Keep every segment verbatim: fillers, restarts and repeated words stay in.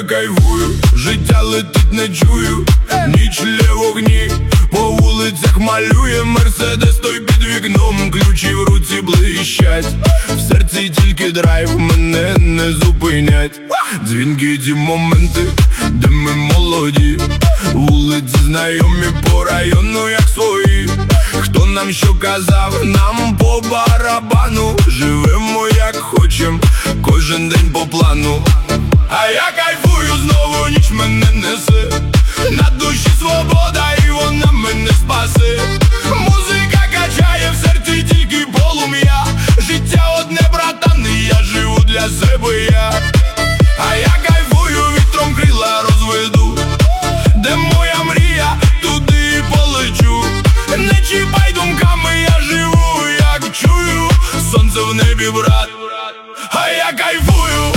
я кайфую, життя летить, не чую, ніч лє вогні, по вулицях малює мерседес, той під вікном, ключі в руці блищать, в серці тільки драйв, мене не зупинять. Дзвінки ті моменти, де ми молоді, вулиці знайомі по району, як свої. Хто нам що казав, нам по барабану, живемо як хочем, кожен день по плану. А я кайфую, знову ніч мене несе, на душі свобода і вона мене спасе. Музика качає, в серці тільки полум'я, життя одне, братан, і я живу для себе я. А я кайфую, вітром крила розведу, де моя мрія, туди і полечу. Не чіпай думками, я живу, як чую, сонце в небі, брат, а я кайфую.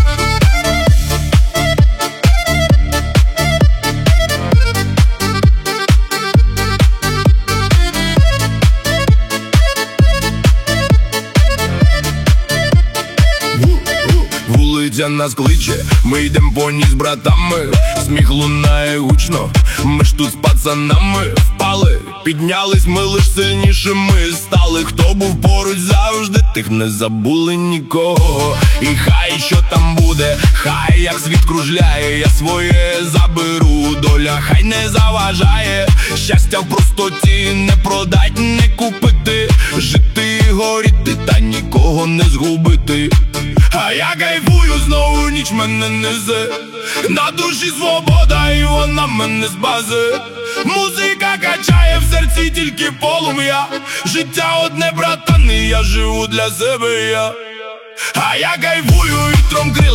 Вулиця нас кличе, ми йдем по ній з братами, сміх лунає гучно, ми ж тут з пацанами впали, піднялись ми лиш сильнішими стали. Хто був поруч завжди, тих не забули нікого. І хай що там буде, хай як світ кружляє, я своє заберу, доля хай не заважає. Щастя в простоті не продать, не купити, жити і горіти, та нікого не згубити. А я кайфую, знову ніч мене несе, на душі свобода і вона мене спасе. Музика качає, в серці тільки полум'я, життя одне, братан, і я живу для себе я. А я кайфую, вітром крила